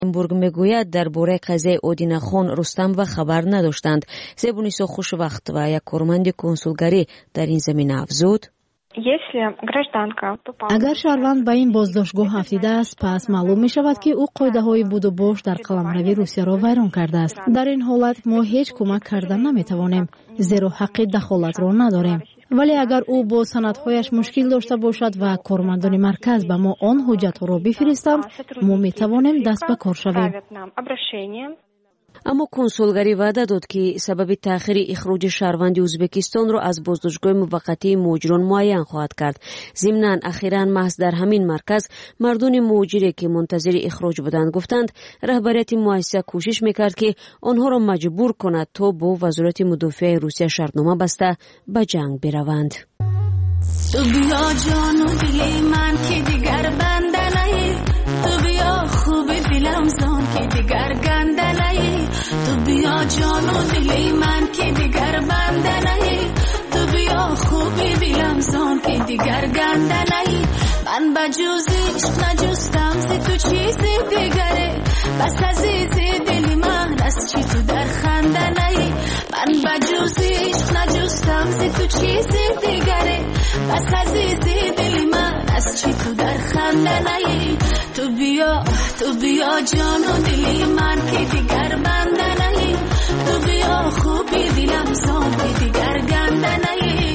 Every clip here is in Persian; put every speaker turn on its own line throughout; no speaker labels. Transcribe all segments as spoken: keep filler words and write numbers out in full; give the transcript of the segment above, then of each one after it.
برگ میگوید درباره قضیه اودینه خان رستم و خبر نداشتند. زبونیسا خوشوقت و یک کارمند کنسولگری در این زمینه افزود:
اگر شهروند به این بازداشتگاه افزوده است، پس معلوم می شود که او قاعده های بود و باش در قلمروی روسیه را ویران کرده است. در این حالت ما هیچ کمک کردن نمی توانیم، زیرا حق دخالت را نداریم. ولی اگر او با سندهایش مشکل داشته باشد و کارمندان مرکز به ما آن حجت ها را بفرستند، ما می توانیم دست به کار شویم.
اما کنسولگری وعده داد که سبب تأخیر اخراج شهروند ازبکستان را از بازداشتگاه موقتی مهاجران معین خواهد کرد. ضمناً اخیراً محض در همین مرکز مردان مهاجری که منتظر اخراج بودند گفتند رهبریت مؤسسه کوشش میکرد که آنها را مجبور کند تا با وزارت مدافع روسیه شرطنامه بسته به جنگ بروند.
تو بیا جان و دل من که دیگر بنده نهی، تو بیا خوب دلم زان که دیگر گنده نهی، تو بیا جان و دل من که دیگر بنده نهی، تو بیا خوب دلم زان که دیگر گنده نهی. من بجز عشق نجستم ز تو چیزی دیگره، بس عزیز دل من از چی تو در خنده نهی. من بجز عشق نجستم ز تو چیزی دیگره، بس عزیز دل من از چی تو در خنده نهی. تو بیا تو بیا جان و دل من که دیگر بنده نهی، تو بیا خوبی دلم زان که دیگر گنده نهی.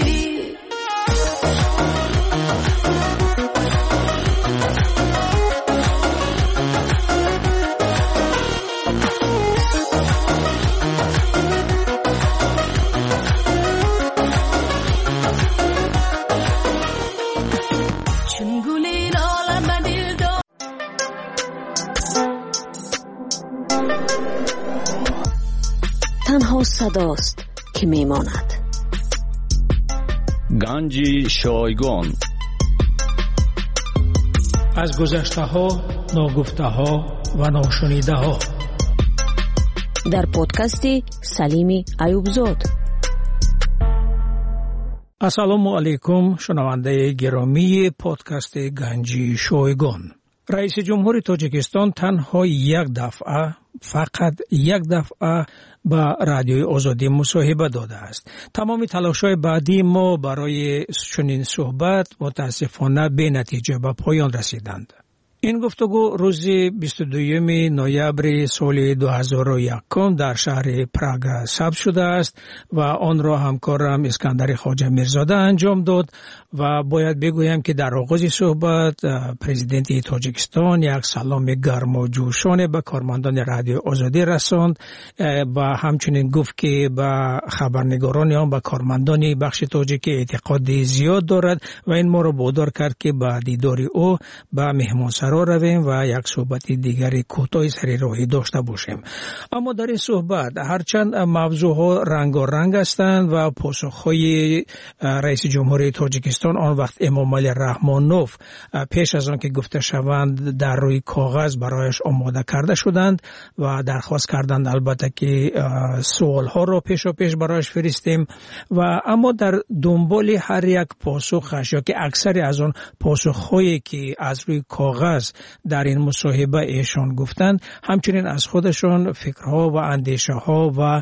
تنها صداست که میماند.
گنج شایگان.
از گذشته ها، ناگفته ها و ناشنیده ها
در پادکست سلیمی ایوبزاد.
السلام علیکم شنونده گرامی پادکست گنج شایگان. رئیس جمهور تاجیکستان تنها یک دفعه فقط یک دفعه با رادیوی آزادی مصاحبه داده است. تمام تلاش‌های بعدی ما برای چنین صحبت متاسفانه به نتیجه به پایان رسیدند. این گفتگو روز بیست و دوم نوامبر سال دو هزار و یک در شهر پراگ ثبت شده است و آن را همکارم اسکندر خواجه میرزاده انجام داد و باید بگویم که در آغاز صحبت پرزیدنت تاجیکستان یک سلام گرم و جوشانه به کارمندان رادیو آزادی رساند و همچنین گفت که به خبرنگاران آن به کارمندان بخش تاجیک اعتقاد زیاد دارد و این ما را وادار کرد که به دیدار او به مهمانسرا رویم و یک صحبت دیگری کوتاه سر راهی داشته باشیم. اما در این صحبت هرچند موضوعها رنگارنگ هستند و پاسخهای رئیس جمهوری تاجیکستان آن وقت امام علی رحمانوف پیش از آن که گفته شوند در روی کاغذ برایش آماده کرده شدند و درخواست کردند البته که سوالها را پیش و پیش برایش فرستیم و اما در دنبال هر یک پاسخش یا که اکثر از آن پاسخهایی که از روی کاغذ در این مصاحبه ایشان گفتند همچنین از خودشان فکرها و اندیشه ها و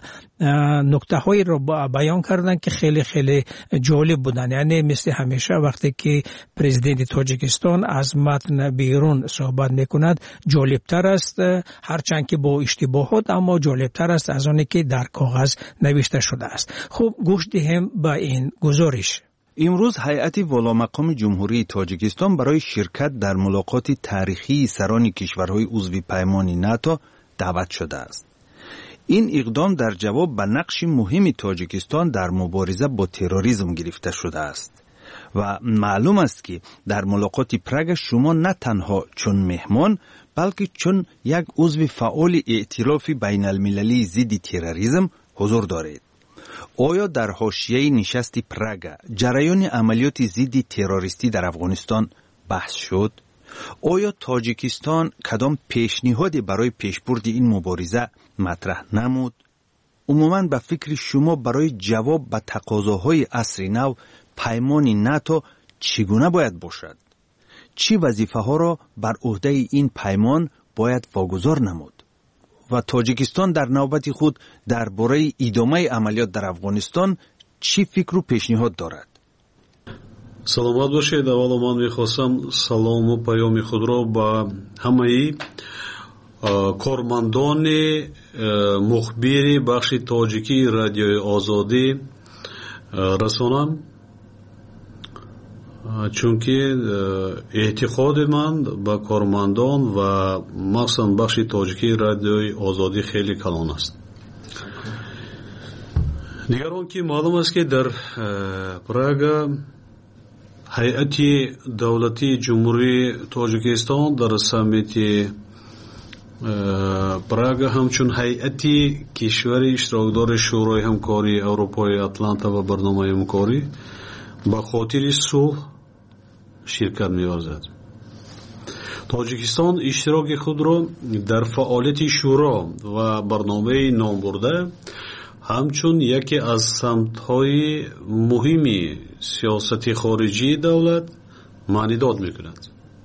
نکته هایی را بیان کردند که خیلی خیلی جالب بودند. یعنی مثل همیشه وقتی که پرزیدنت تاجیکستان از متن بیرون صحبت میکند جالبتر است، هرچند که با اشتباهات اما جالبتر است از آنی که در کاغذ نوشته شده است. خب گوش دهیم به این گزارش.
امروز هیئت والامقام جمهوری تاجیکستان برای شرکت در ملاقات تاریخی سران کشورهای عضو پیمان ناتو دعوت شده است. این اقدام در جواب به نقش مهم تاجیکستان در مبارزه با تروریسم گرفته شده است و معلوم است که در ملاقات پراگ شما نه تنها چون مهمان بلکه چون یک عضو فعال ائتلاف بین المللی ضد تروریسم حضور دارید. آیا در حاشیه نشست پراگ جریان عملیات ضد تروریستی در افغانستان بحث شد؟ آیا تاجیکستان کدام پیشنهادی برای پیشبرد این مبارزه مطرح نمود؟ عموماً به فکر شما برای جواب به تقاضاهای عصر نو پیمان ناتو چگونه باید باشد؟ چی وظیفه ها را بر عهده این پیمان باید واگذار نمود و تاجیکستان در نوبت خود درباره ادامه عملیات در افغانستان چی فکر و پیشنهاد دارد؟
саломат бошед. аввало ман мехостам салому паёми худро ба ҳамаи кормандони мухбири бахши тоҷикии радиои озодӣ расонам, чунки эътиқоди ман ба кормандон ва махсусан бахши тоҷикии радиои озодӣ хеле калон аст. дигар он ки маълум аст ки дар Прага ҳайати давлатии ҷумҳурии Тоҷикистон дар саммити Прага ҳамчун ҳайати кишвари иштирокдори шӯрои ҳамкории Аврупои Атланта ва барномаи ҳамкорӣ ба хотири сулҳ ширкат меварзад. Тоҷикистон иштироки худро дар фаъолияти шӯро ва барномаи номбурда ҳамчун яке аз самтҳои муҳими сиёсати хориҷии давлат маънидод мекунад.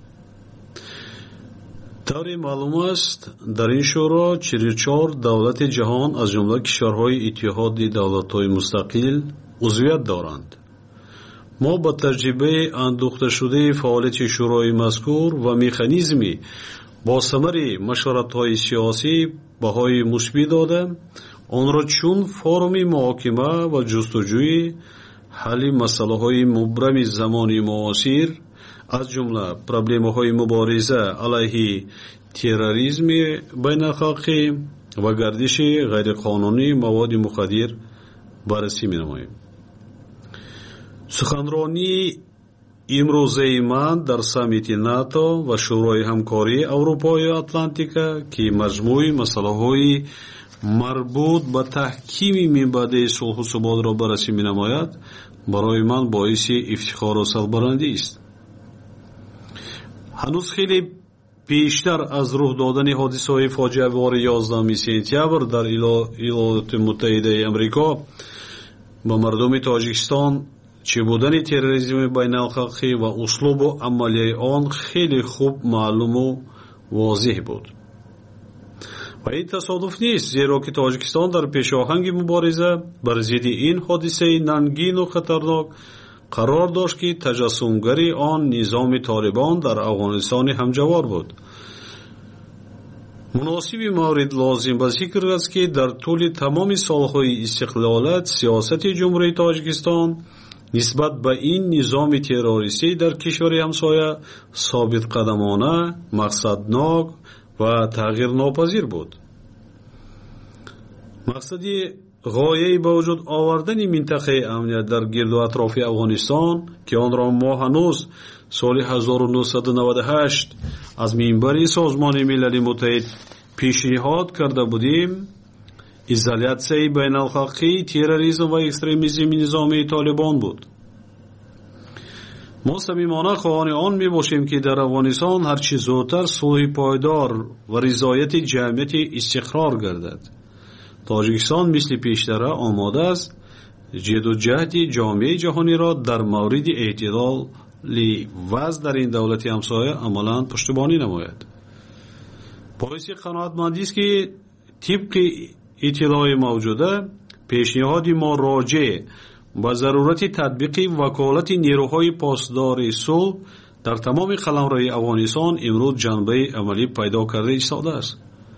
тавре маълум аст, дар ин шӯро чилу чор давлати ҷаҳон аз ҷумла кишварҳои иттиҳоди давлатҳои мустақил узвият доранд. мо ба таҷрибаи андӯхташудаи фаъолияти шӯрои мазкур ва механизми бо самари машваратҳои сиёсӣ баҳои мусбӣ дода, онро чун форуми муҳокима ва ҷустуҷӯи ҳалли масъалаҳои мубрами замони муосир аз ҷумла проблемаҳои мубориза алайҳи терроризми байналхалқӣ ва гардиши ғайриқонунии маводи мухаддир баррасӣ менамоем. суханронии имрӯзаи ман дар саммити НАТО ва шӯрои ҳамкории Аврупои Атлантика ки маҷмӯи масъалаҳои марбут ба таҳкими минбаъдаи сулҳу суботро баррасӣ менамояд, барои ман боиси ифтихору сарбаландӣ аст. ҳанӯз хеле пештар аз рӯҳ додани ҳодисаҳои фоҷиавори ёздаҳуми сентябр дар иёлоти муттаҳидаи амрико ба мардуми Тоҷикистон чӣ будани терроризми байналхалқӣ ва услубу амалияи он хеле хуб маълуму возеҳ буд. ва ин тасодуф нест, зеро ки Тоҷикистон дар пешоҳанги мубориза бар зидди ин ҳодисаи нангину хатарнок қарор дошт ки таҷассумгари он низоми Толибон дар Афғонистони ҳамҷавор буд. муносиби маврид лозим ба зикр аст ки дар тӯли тамоми солҳои истиқлолат сиёсати ҷумҳурии Тоҷикистон нисбат ба ин низоми террористӣ дар кишвари ҳамсоя собитқадамона, мақсаднок ва тағйирнопазир буд. мақсади ғояи ба вуҷуд овардани минтақаи амният дар гирду атрофи Афғонистон ки онро мо ҳанӯз соли ҳазору нӯҳсаду наваду ҳашт аз минбари Созмони Милали Муттаҳид пешниҳод карда будем, изолятсияи байналхалқии терроризм ва экстремизми низомии Толибон буд. мо самимона хоҳони он мебошем ки дар Афғонистон ҳарчи зудтар сулҳи пойдор ва ризояти ҷамъияти истиқрор гардад. Тоҷикистон мисли пештара омода аст ҷиддуҷаҳди ҷомеаи ҷаҳониро дар мавриди эътидоли вазъ дар ин давлати ҳамсоя амалан пуштибонӣ намояд. боиси қаноатмандист ки тибқи иттилои мавҷуда пешниҳоди мо роҷеъ ба зарурати татбиқи ваколати нерӯҳои посдори сулҳ дар тамоми қаламрои Афғонистон имрӯз ҷанбаи амалӣ пайдо карда истодааст.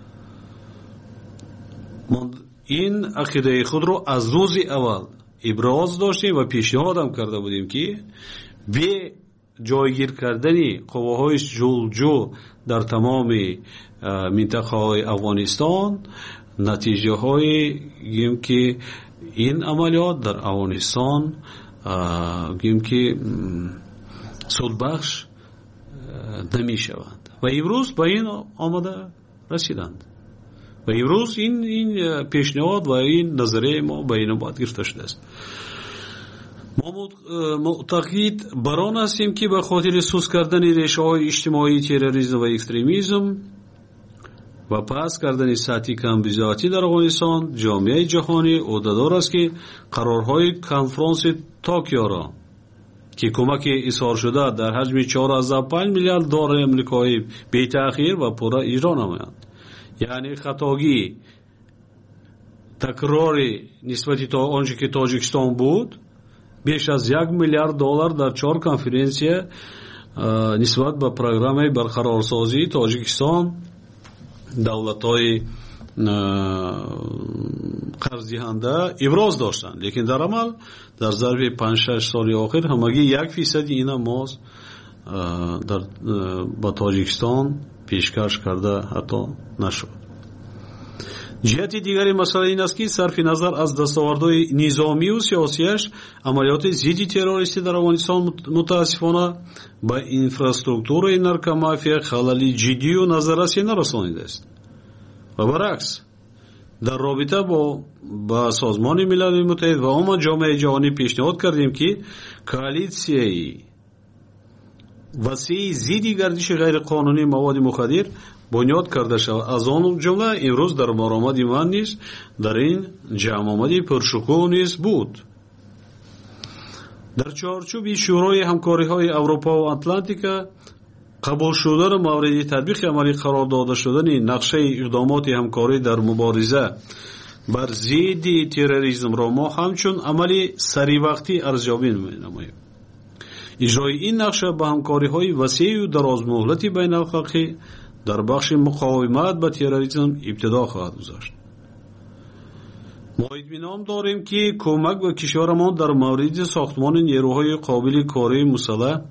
ин ақидаи худро аз рӯзи аввал иброз доштем ва пешниҳодам карда будем ки бе ҷойгир кардани қувваҳои ҷулҷӯ дар тамоми минтақаҳои Афғонистон натиҷаҳои гӯем ки ин амалиёт дар Афғонистон гӯем ки судбахш намешаванд ва имрӯз ба ин омада расиданд. ва имрӯз ин ин пешниҳод ва ин назарияи мо ба инобат гирифта шудааст. мо муътақид бар он ҳастем ки ба хотири суст кардани решаҳои иҷтимоии терроризм ва экстремизм ва паст кардани сатҳи камбизоатӣ дар Афғонистон ҷомеаи ҷаҳонӣ ӯҳдадор аст ки қарорҳои конфронси Токиоро که کمک اظهار شده در حجم چهارصد و پنج میلیارد دلار آمریکایی بی تأخیر و پورا اجرا نمایند. یعنی خطاگی تکراری نسبت تا آنچه که تاجیکستان بود بیش از یک میلیارد دلار در چهار کنفرانسیه نسبت به پروگرام برقرارسازی تاجیکستان دولت‌های قرض دهنده ابراز داشتند، لیکن در عمل در ظرف پنج شش سال آخر همگی یک فیصد اینا ماز در با تاجیکستان پیشکش کرده حتی نشد. جهت دیگری مسئله این است که صرف نظر از دستاوردهای نظامی و سیاسیش عملیات ضد تروریستی در افغانستان متاسفانه با اینفراستراکچور نارکومافیا خلل جدی و نظررسی نرسانیده است و برعکس در رابطه با با سازمان ملل متحد و عموم جامعه جهانی پیشنهاد کردیم که کوالیسیای وسیع ضد گردش غیر قانونی مواد مخدر بنیاد کرده شود. از آن جمله امروز در برآمد من نیز در این جمع آمدی پرشکوه نیز بود. در چارچوب شورای همکاری‌های اروپا و اتلانتیکا قبول شدن مورد تطبیق عملی قرار داده شدن نقشه اقدامات همکاری در مبارزه بر ضد تروریسم را ما همچون عملی سری وقتی ارزیابی می‌نماییم. اجرای این نقشه به همکاری‌های وسیع و درازمهلتی بین الخلقی در بخش مقاومت به تروریسم ابتدا خواهد گذاشت. ما اطمینان داریم که کمک به کشورمان در مورد ساختمان نیروهای قابل کاری مسلح،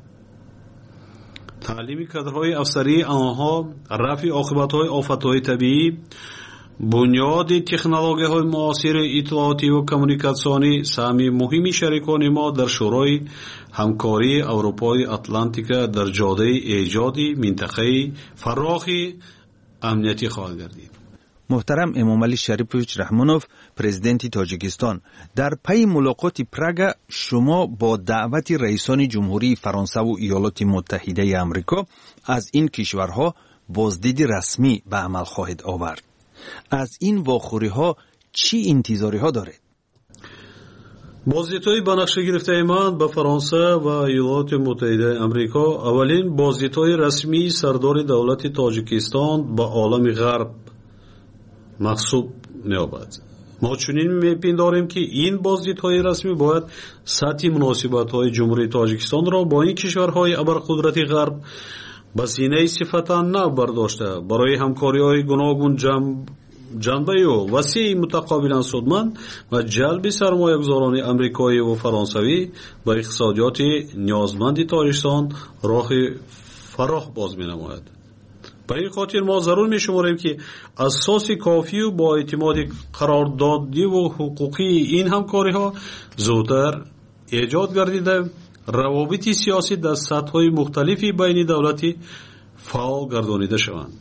تعلیم کادرهای افسری آنها، رفع عاقبت‌های آفت‌های طبیعی، بنیاد تکنولوژی‌های معاصر اطلاعاتی و کمیونیکاسیونی سهم مهمی شریکان ما در شورای همکاری اروپای اتلانتیکا در جاده ایجاد منطقه فراخ امنیتی خواهد گردید.
محترم امامعلی شریفویچ رحمانوف، پرزیدنت تاجیکستان، در پی ملاقات پراگ شما با دعوت رئیسان جمهوری فرانسه و ایالات متحده آمریکا از این کشورها بازدید رسمی به عمل خواهد آورد. از این واخوری‌ها چی انتظاری‌ها دارید؟
بازدیدهای به نقشه گرفته من به فرانسه و ایالات متحده آمریکا اولین بازدیدهای رسمی سردار دولت تاجیکستان به عالم غرب محسوب می‌یابد. ما چنین می‌پنداریم که این بازدیدهای رسمی باید سطح مناسبت‌های جمهوری تاجیکستان را با این کشورهای ابرقدرت غرب به سینه صفتا نو برداشته برای همکاری‌های گوناگون جنب جنبه و وسیع متقابلا سودمند و جلب سرمایه‌گذاران آمریکایی و فرانسوی به اقتصادیات نیازمند تاجیکستان راه فراخ باز می‌نماید. به این خاطر ما ضرور می‌شماریم که اساس کافی و با اعتماد قراردادی و حقوقی این همکاری‌ها زودتر ایجاد گردیده روابط سیاسی در سطح‌های مختلفی بین دولتی فعال گردانیده شوند.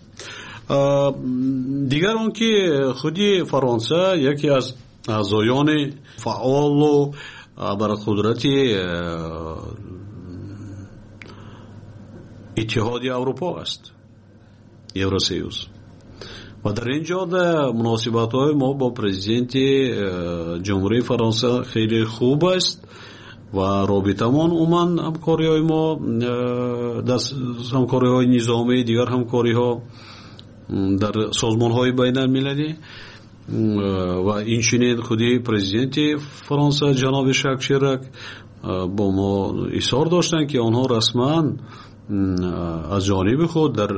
دیگر اون که خودی فرانسه یکی از اعضایان فعال و ابرقدرتی اتحاد اروپا است، یوراسیوس، و در اینجا در مناسبت‌های ما با پرزیدنت جمهوری فرانسه خیلی خوب است و رابطه‌مان عموماً همکاری‌های ما در همکاری‌های نظامی، دیگر همکاری‌ها در سازمان‌های بین‌المللی و این چنین خودی پرزیدنت فرانسه جناب ژاک شیراک با ما اصرار داشتند که آنها رسما از جانب خود در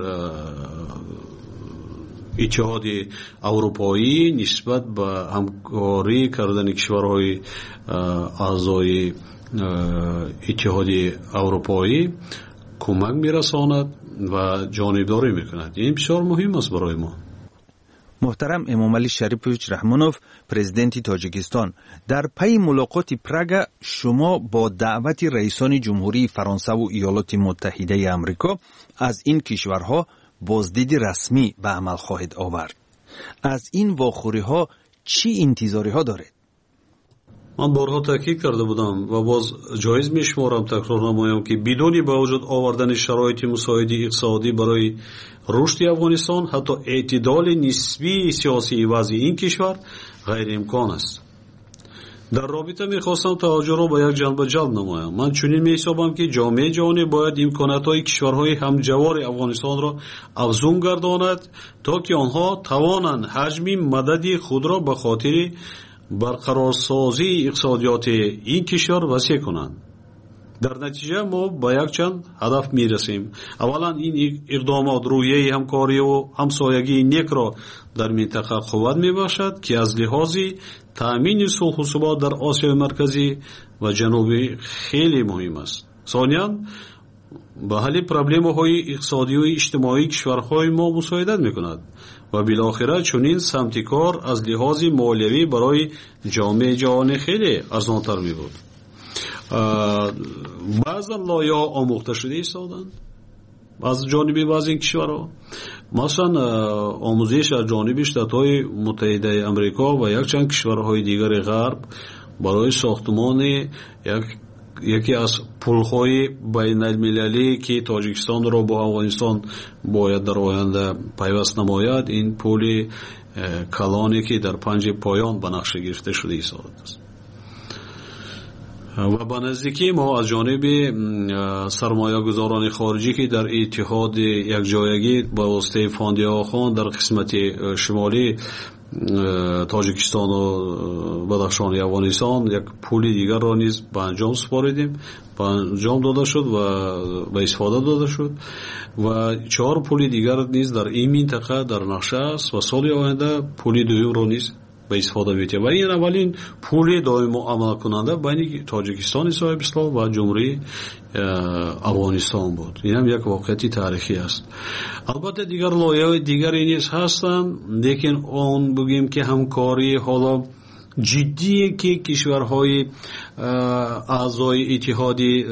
اتحاد اروپایی نسبت به همکاری کردن کشورهای اعضای اتحاد اروپایی کمک میرساند و جانبداری میکند. این بسیار مهم است برای ما.
محترم امامعلی شریفویچ رحمانوف، پرزیدنت تاجیکستان، در پی ملاقات پراگ شما با دعوت رئیسان جمهوری فرانسه و ایالات متحده آمریکا از این کشورها بازدید رسمی به عمل خواهد آورد. از این واخوری‌ها چی انتظاری‌ها دارید؟
من بارها تاکید کرده بودم و باز جایز میشمارم تکرار نمایم که بدون با وجود آوردن شرایط مساعد اقتصادی برای رشد افغانستان حتی اعتدال نسبی سیاسی وضع این کشور غیر امکان است. در رابطه میخواستم توجه را به یک جنبه جلب نمایم. من چنین میحسابم که جامعه جهانی باید امکاناتهای کشورهای همجوار افغانستان را افزون گرداند تا که آنها توانند حجم مدد خود را به خاطر برقرارسازی اقتصادیات این کشور وسیع کنند. در نتیجه ما به یک چند هدف میرسیم. اولا این اقدامات رویه همکاری و همسایگی نیک را در منطقه قوت میبخشد که از لحاظ تامین صلح و ثبات در آسیا مرکزی و جنوبی خیلی مهم است. ثانیاً به حل پرابلم‌های اقتصادی و اجتماعی کشورهای ما مساعدت میکند و بالاخره چنین سمت کار از لحاظ مالیوی برای جامعه جهانی خیلی ارزان‌تر میبود. بعضا لایه‌ها آموخته شده ایستادند از جانب بعضی کشورها، مثلا آموزش از جانب شتات‌های متحده آمریکا و یک چند کشورهای دیگر غرب برای ساختمان یک یکی از پل‌های بین المللی که تاجیکستان را با افغانستان باید در آینده پیوست نماید، این پل کلانی که در پنج پایان به نقشه گرفته شده ایستاده است. و به نزدیکی ما از جانب سرمایه گذاران خارجی که در اتحاد یکجایگی با واسطه فاند آخان در قسمت شمالی تاجیکستان و بدخشان افغانستان یک پول دیگر را نیز به انجام سپاریدیم، به انجام داده شد و به استفاده داده شد و چهار پول دیگر نیز در این منطقه در نقشه است و سال آینده پول دوم را نیز به استفاده می‌آید و این اولین پول دائم عمل کننده بین تاجیکستان صاحب اسلام و جمهوری افغانستان بود. این هم یک واقعیت تاریخی است. البته دیگر لایه‌های دیگری نیز هستند، لیکن اون بگیم که همکاری حالا جدی که کشورهای اعضای اتحادی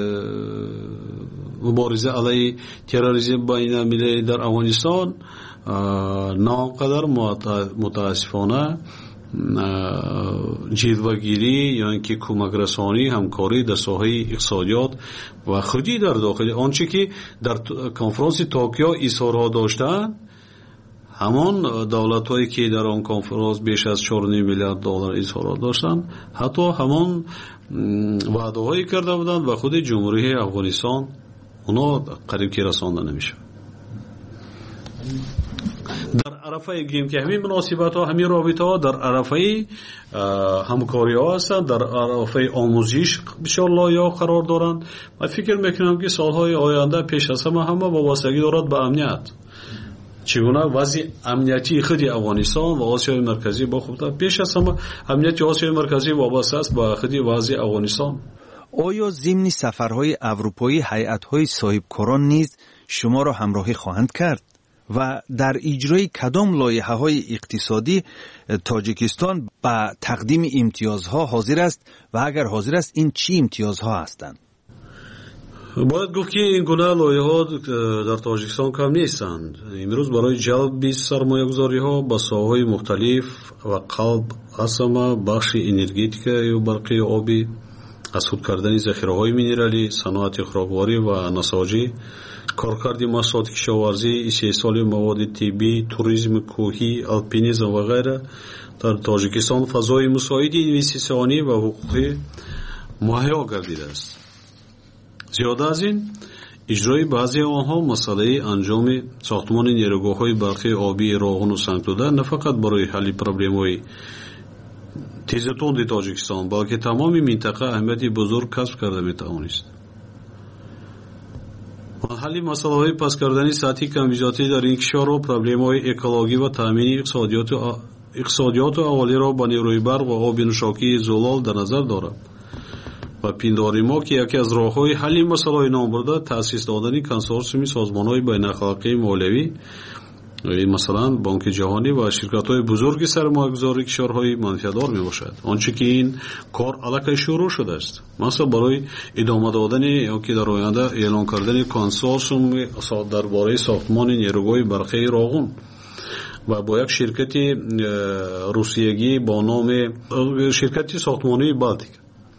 مبارزه علیه تروریسم بین المللی در افغانستان ناقدر متاسفانه جلوه‌گیری یا اینکه کمک رسانی همکاری در ساحه اقتصادیات و خودی در داخل آنچه که در کنفرانس توکیو اظهارها داشتند، همان دولت‌هایی که در آن کنفرانس بیش از چهار و نیم میلیارد دلار اظهارات داشتند حتی همان وعده‌هایی کرده بودند و خود جمهوری افغانستان اونا قریب که رسانده نمیشه. در عرفه گیم که همین مناسبت ها همین رابطه ها در عرفه همکاری ها هستند، در عرفه آموزش بسیار لایه قرار دارند. من فکر میکنم که سالهای آینده پیش از همه همه وابستگی دارد به امنیت، چگونه وضع امنیتی خود افغانستان و آسیای مرکزی با خود پیش از همه امنیت آسیای مرکزی وابسته است به خود وضع افغانستان.
آیا ضمن سفرهای اروپایی هیئت‌های صاحبکاران نیز شما را همراهی خواهند کرد و در اجرای کدام لایحه‌های اقتصادی تاجیکستان به تقدیم امتیازها حاضر است و اگر حاضر است این چی امتیازها هستند؟
باید گفت که این گونه لایحه‌ها در تاجیکستان کم نیستند. امروز برای جلب سرمایه‌گذاری‌ها به ساحه‌های مختلف و قلب اصلا بخش انرژتیک و برقی آبی، از خود کردن ذخیره‌های مینرالی، صنعت خوراکواری و نساجی، کارکرد محصولات کشاورزی، استحصال مواد طبی، توریسم کوهی، الپینیسم و غیره در تاجیکستان فضای مساعد اینوستیسیونی و حقوقی مهیا گردیده است. زیاده از این اجرای بعضی آنها مسئله انجام ساختمان نیروگاه‌های برقی آبی راغون و سنگ‌دوده نه فقط برای حل پرابلم‌های تیزتوند تاجیکستان بلکه تمام منطقه اهمیت بزرگ کسب کرده می‌توانست. حل مسائل پس کردن سطحی کمیزاتی در این کشور و پرابلم‌های اکولوژی و تامین اقتصادیات و اقتصادیات اولیه را با نیروی برق و آب نوشاکی زلال در نظر دارد و پنداری ما که یکی از راه‌های حل مسائل نام برده تأسیس دادن کنسورسیوم سازمان‌های بین‌اخلاقی مالیوی، مثلا بانک جهانی و شرکت‌های بزرگ سرمایه‌گذاری کشورهای منفعت‌دار میباشد. آنچه که این کار الکی شروع شده است، مثلا برای ادامه دادن یا که در آینده اعلان کردن کنسورسیوم درباره ساختمان نیروگاه برقی راغون و با یک شرکت روسیه‌ای با نام شرکت ساختمانی بالتیک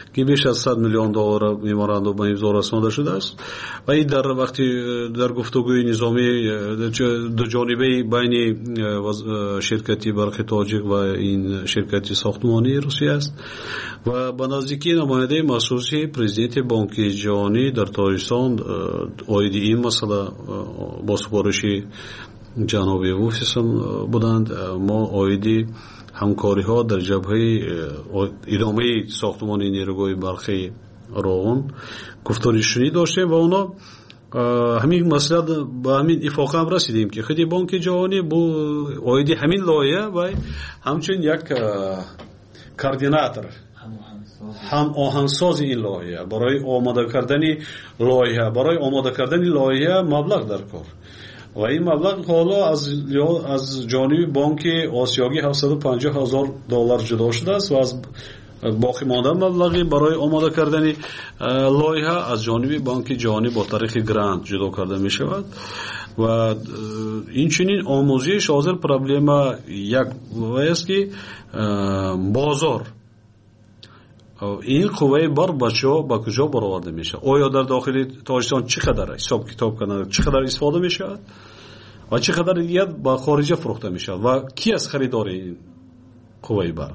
که بیش از صد میلیون دلار ممورندوم به امضا رسانده شده است و این در وقتی در گفتگوی نظامی دو جانبه بین شرکتی برق تاجیک و این شرکتی ساختمانی روسیه است و به نزدیکی نماینده مخصوصی پرزیدنت بانک جهانی در تاجیکستان اوید این مسئله با سپارش جناب اوفیسم بودند. ما اویدی همکاری ها در جبهه ادامه ساختمان نیروگاه برقی روغن گفتارشونی داشتیم و اونا همین مسئله به همین اتفاق هم رسیدیم که خیلی بانک جهانی با اویدی همین لایحه و همچنین یک کوردیناتور هم آهنگساز این لایحه برای آماده کردن لایحه برای آماده کردن لایحه مبلغ در کار و این مبلغ حالا از از جانب بانک آسیایی هفتصد و پنجاه هزار دلار جدا شده است و از باقی مانده مبلغی برای آماده کردن لایحه از جانب بانک جهانی با طریق گرانت جدا کرده می شود و این چنین آموزش حاضر پرابلم یک است که بازار این قوه بر بچه ها با کجا برآورده میشه آیا در داخل تاجیکستان چقدر حساب کتاب کنند چقدر استفاده میشه و چقدر دیگه با خارجه فروخته میشه و کی از خریدار این قوه برق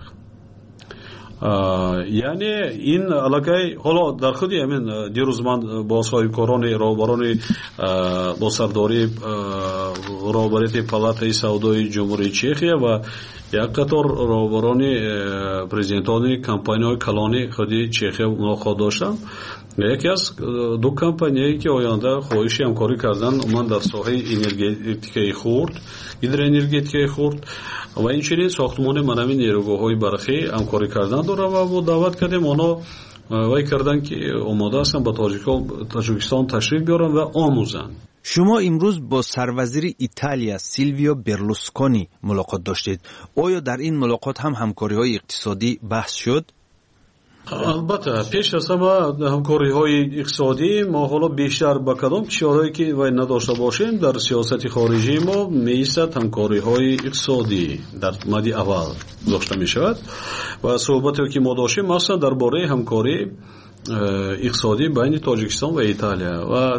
یعنی این علاقه حالا در خودی همین دیروز من با صاحبکاران راهبران با سرداری راهبری پالاتای سودای جمهوری چخیا و یک قطار راهبران پرزیدنتان کمپانی‌های کلانی خودی چخیا ملاقات داشتم. یکی از دو کمپانیایی که آینده خواهش همکاری کردن من در ساحه انرژتیک خرد هیدروانرژتیک خرد و این چنین ساختمان منوی نیروگاه‌های برقی همکاری کردن دارم و با دعوت کردیم اونا وای کردن که آماده هستن با تاجیکستان تشریف بیارن و آموزن.
شما امروز با سروزیر ایتالیا سیلویو برلوسکونی ملاقات داشتید. آیا در این ملاقات هم همکاری‌های اقتصادی بحث شد؟
البته پیش از همه همکاری های اقتصادی ما حالا بیشتر با کدام کشورهایی که وای نداشته باشیم در سیاست خارجی ما میایستد همکاری های اقتصادی در مد اول داشته می شود و صحبتی که ما داشتیم مثلا درباره همکاری اقتصادی بین تاجیکستان و ایتالیا و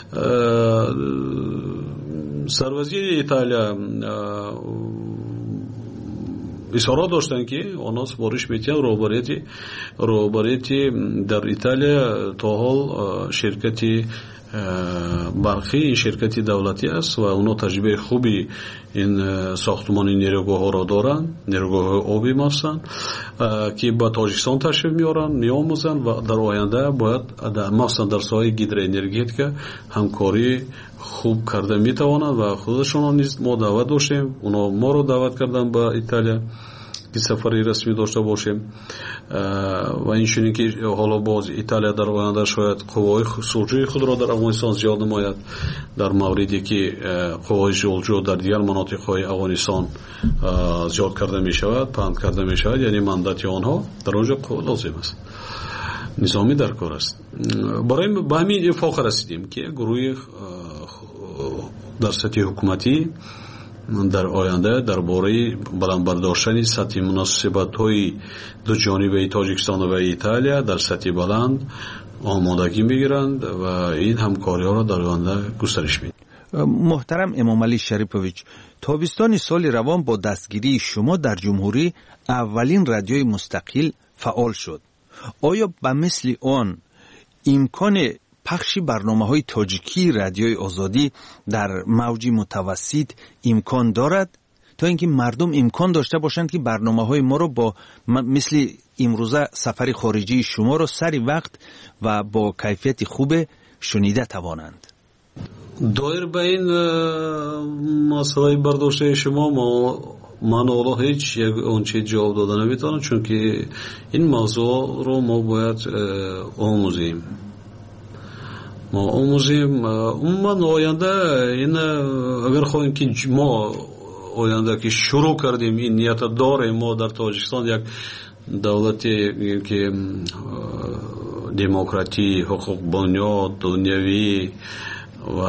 سروزیر ایتالیا اصرار داشتن که اونا سپارش میتین روبریتی روبریتی در ایتالیا تا حال شرکتی برقی این شرکتی دولتی است و اونا تجربه خوبی این ساختمان نیروگاه ها را دارن نیروگاه آبی مثلا که با تاجیکستان تشریف میارن میآموزن و در آینده باید مثلا در ساحه هیدروانرژتیک همکاری خوب کرده میتوانند و خودشون نیز ما دعوت داشتیم اونا ما رو دعوت کردن با ایتالیا که سفری رسمی داشته باشیم و این چنین که حالا باز ایتالیا در آینده شاید قوای سولجوی خود را در افغانستان زیاد نماید در موردی که قوای سولجو در دیگر مناطق های افغانستان زیاد کرده می شود پند کرده می شود یعنی مندت آنها در آنجا قوای لازم است نظامی در کار است برای به همین اتفاق رسیدیم که گروه در سطح حکومتی در آینده درباره بلند برداشتن سطح مناسبت‌های دو جانبه تاجیکستان و ایتالیا در سطح بلند آمادگی می‌گیرند و این همکاری‌ها را در آینده گسترش می‌دهند.
محترم امامعلی شریفویچ، تابستان سال روان با دستگیری شما در جمهوری اولین رادیوی مستقل فعال شد. آیا به مثل آن امکان پخش برنامه‌های تاجیکی رادیوی آزادی در موج متوسط امکان دارد تا اینکه مردم امکان داشته باشند که برنامه‌های ما رو با مثل امروزه سفر خارجی شما رو سری وقت و با کیفیت خوب شنیده توانند؟
دایر به این مسئله برداشته شما ما من اولا هیچ یک اونچه جواب داده نمیتونم چون که این موضوع رو ما باید آموزیم ما آموزیم من آینده این اگر خواهیم که ما آینده که شروع کردیم این نیت داریم ما در تاجیکستان یک دولتی که دموکراتی حقوق بنیاد دنیوی و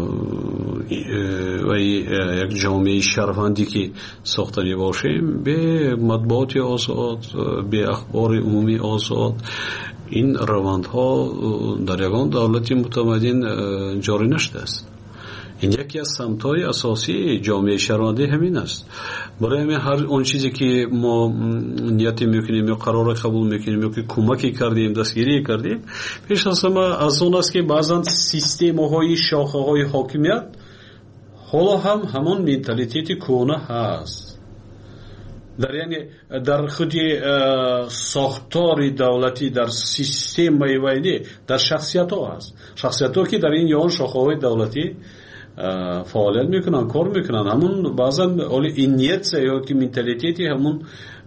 و یک جامعه شهروندی که ساختنی باشیم به مطبوعات آزاد، به اخبار عمومی آزاد، این روندها در یگان دولت متمدن جاری نشده است. این یکی از سمت‌های اساسی جامعه شهروندی همین است. برای همین هر اون چیزی که ما نیت میکنیم یا قرار قبول میکنیم یا که کمکی کردیم، دستگیری کردیم، پیش از همه از اون است که بعضا سیستم‌های شاخه‌های حاکمیت حالا هم همون منتالیتی کهنه هست. در یعنی در خود ساختار دولتی، در سیستم میوانی، در شخصیت ها هست. شخصیت ها که در این یان شاخه های دولتی فعالیت میکنن، کار میکنن، همون بعضا این نیت یا که منتالیتی همون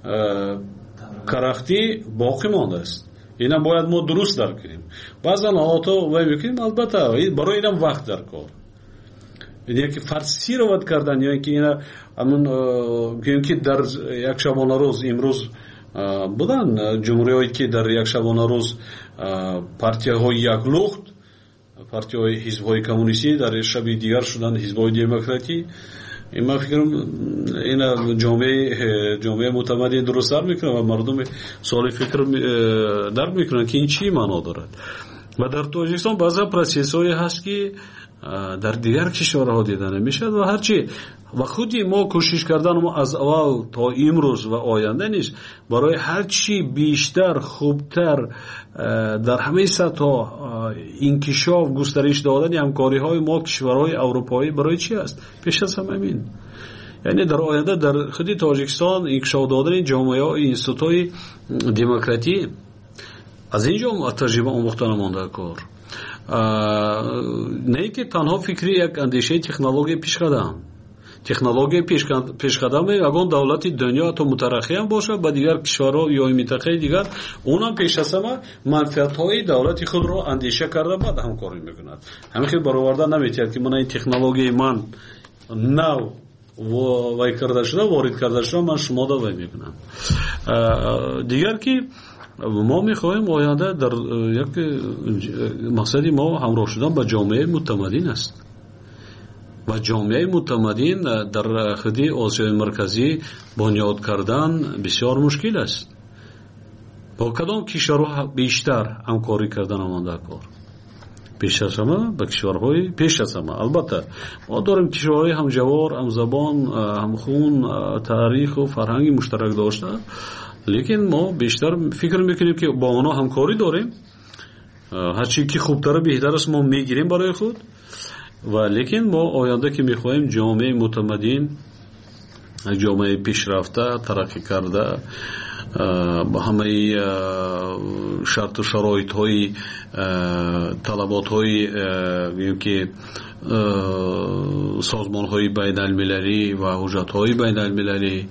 کرختی باقی مانده است. اینا باید ما درست درک کنیم. بعضا آتا وای میکنیم، البته برای اینم وقت در کار. یعنی که فرسی رو ود کردن، یا اینکه اینا همون که در یک شبانه روز امروز بودن جمهوری‌هایی که در یک شبانه روز پارتی‌های یک لخت، پارتی‌های حزب‌های کمونیستی، در شب دیگر شدن حزب‌های دموکراتی. این من فکرم این جامعه جامعه متمدن درست در میکنه و مردم سوال فکر درک میکنن که این چی معنا دارد. و در تاجیکستان بعضا پروسس‌هایی هست که در دیگر کشورها دیدن میشد و هرچی و خودی ما کوشش کردن ما از اول تا امروز و آینده نیست برای هرچی بیشتر خوبتر در همه سطح انکشاف گسترش دادن همکاری های ما کشورهای اروپایی برای چی است؟ پیش از همه این، یعنی در آینده در خود تاجیکستان انکشاف دادن جامعه ها اینستیتوت های دموکراتی از اینجا تجربه آموختن مانده کار، نه که تنها فکری یک اندیشه تکنولوژی پیشقدم تکنولوژی پیشقدم یگان دولت دنیا تو مترقی هم باشه با دیگر کشورها یا منطقه دیگر، اونم پیش از همه منفعت‌های دولت خود رو اندیشه کرده بعد همکاری میکند. همین خیلی برآورده نمیتید که من این تکنولوژی من نو و وای کرده شده وارد کرده شده من شما دا وای میکنم. دیگر که ما میخواهیم آینده در یک مقصدی ما همراه شدن با جامعه متمدن است و جامعه متمدن در خودی آسیای مرکزی بنیاد کردن بسیار مشکل است. با کدام کشورها بیشتر همکاری کردن آمانده کار؟ پیش از همه با کشورهای پیش از همه. البته ما داریم کشورهای همجوار، همزبان، همخون، تاریخ و فرهنگی مشترک داشته، لیکن ما بیشتر فکر میکنیم که با اونا همکاری داریم، هرچی که خوبتر بهتر است ما میگیریم برای خود، و لیکن ما آینده که میخواهیم جامعه متمدن، جامعه پیشرفته، ترقی کرده، با همه شرط و شرایط های طلبات های که سازمان های بین المللی و حجت های بین المللی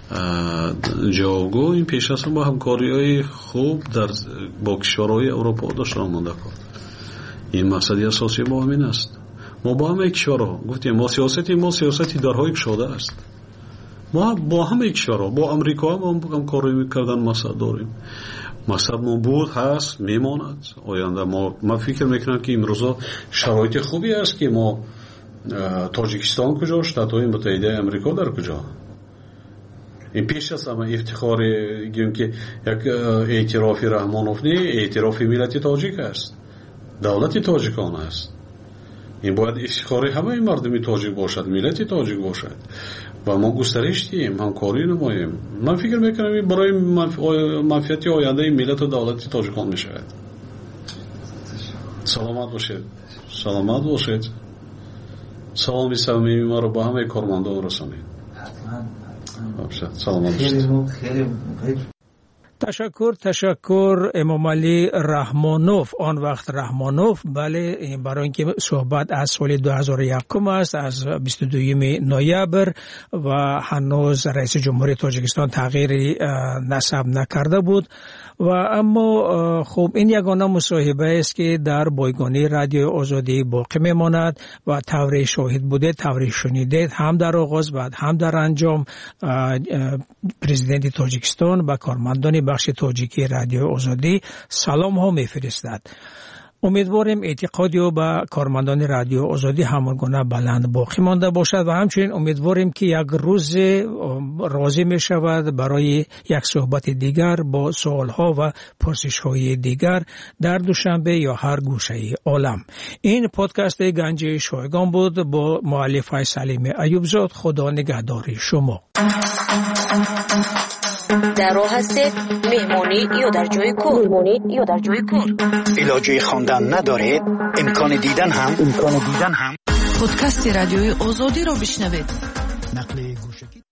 جاگو، این پیش از با همکاری های خوب در با کشورهای اروپا داشته آمده کار. این مقصدی اساسی ما همین است. ما با همه کشورها گفتیم ما سیاستی ما سیاستی درهای کشاده است. ما با همه کشورها، با امریکا هم همکاری میکردن مقصد داریم. مقصد ما بود، هست، میماند. آینده ما ما فکر میکنم که امروزا شرایط خوبی است که ما تاجیکستان کجا، شتات‌های متحده امریکا در کجا. این پیش از همه افتخار گیم که یک اعتراف رحمانوف نه، اعتراف ملت تاجیک است، دولت تاجیکان است. این باید افتخار همه مردمی تاجیک باشد، ملت تاجیک باشد و ما گسترش دهیم، همکاری نماییم. من فکر میکنم این برای منفعت آینده ملت و دولت تاجیکان میشود. سلامت باشید. سلامت باشید. سلامی صمیمی ما رو با همه کارمندان رسانید. حتما. سلامت باشید. خیلی خیلی
تشکر تشکر امام علی رحمانوف، آن وقت رحمانوف. بله، برای اینکه صحبت از سال دو هزار و یک است، از بیست و دوم نوامبر و هنوز رئیس جمهوری تاجیکستان تغییری نسب نکرده بود و اما خب این یگانه مصاحبه است که در بایگانی رادیو آزادی باقی میماند و طوری شاهد بوده، طوری شنیده، هم در آغاز بعد هم در انجام پرزیدنت تاجیکستان و کارمندان بخش تاجیکی رادیو آزادی سلام ها میفرستد. امیدواریم اعتقادی و به کارمندان رادیو آزادی همانگونه بلند باقی مانده باشد و همچنین امیدواریم که یک روز راضی می شود برای یک صحبت دیگر با سوالها و پرسش‌های دیگر در دوشنبه یا هر گوشه عالم. این پادکست گنج شایگان بود با مؤلفه سلیم ایوبزاد. خدا نگهدار شما.
در راه هستید، مهمانی یا در جای کار، مهمانی یا در جای کار.
علاجه خواندن ندارید، امکان دیدن هم امکان دیدن هم
پادکست رادیوی آزادی را بشنوید.
نقل گوشکی